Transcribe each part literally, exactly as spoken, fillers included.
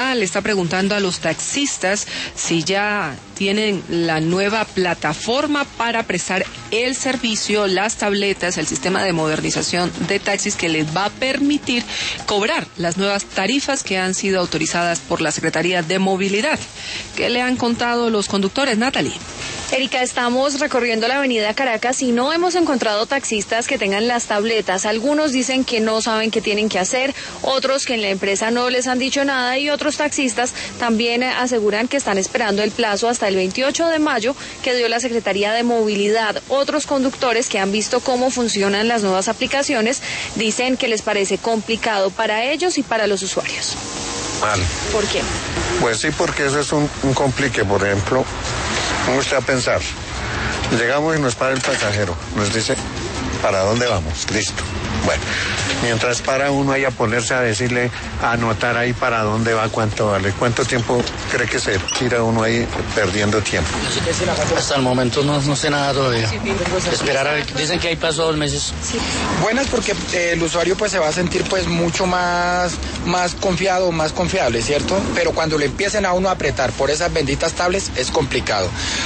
Le está preguntando a los taxistas si ya tienen la nueva plataforma para prestar el servicio, las tabletas, el sistema de modernización de taxis que les va a permitir cobrar las nuevas tarifas que han sido autorizadas por la Secretaría de Movilidad. ¿Qué le han contado los conductores, Natalie? Erika, estamos recorriendo la avenida Caracas y no hemos encontrado taxistas que tengan las tabletas. Algunos dicen que no saben qué tienen que hacer, otros que en la empresa no les han dicho nada y otros taxistas también aseguran que están esperando el plazo hasta el veintiocho de mayo que dio la Secretaría de Movilidad. Otros conductores que han visto cómo funcionan las nuevas aplicaciones dicen que les parece complicado para ellos y para los usuarios. Mal. ¿Por qué? Pues sí, porque eso es un, un complique. Por ejemplo, vamos a pensar, llegamos y nos para el pasajero, nos dice, ¿para dónde vamos? Listo. Bueno, mientras para uno ahí a ponerse a decirle, a anotar ahí para dónde va, cuánto vale, cuánto tiempo cree que se tira uno ahí perdiendo tiempo. Hasta el momento no, no sé nada todavía. Esperar a ver, dicen que ahí pasó dos meses. Buenas porque eh, el usuario pues se va a sentir pues mucho más, más confiado, más confiable, ¿cierto? Pero cuando le empiecen a uno a apretar por esas benditas tablets es complicado.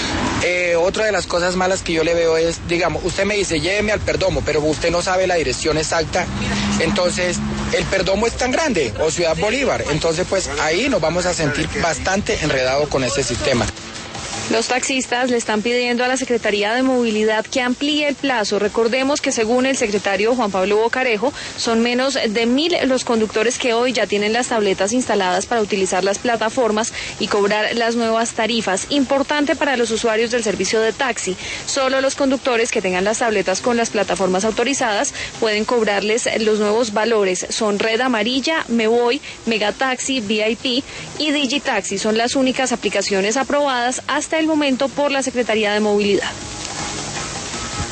Eh, otra de las cosas malas que yo le veo es, digamos, usted me dice, lléveme al Perdomo, pero usted no sabe la dirección exacta, entonces el Perdomo es tan grande, o Ciudad Bolívar, entonces pues ahí nos vamos a sentir bastante enredados con ese sistema. Los taxistas le están pidiendo a la Secretaría de Movilidad que amplíe el plazo. Recordemos que según el secretario Juan Pablo Bocarejo, son menos de mil los conductores que hoy ya tienen las tabletas instaladas para utilizar las plataformas y cobrar las nuevas tarifas. Importante para los usuarios del servicio de taxi. Solo los conductores que tengan las tabletas con las plataformas autorizadas pueden cobrarles los nuevos valores. Son Red Amarilla, Me Voy, Megataxi, V I P y Digitaxi. Son las únicas aplicaciones aprobadas hasta el momento por la Secretaría de Movilidad.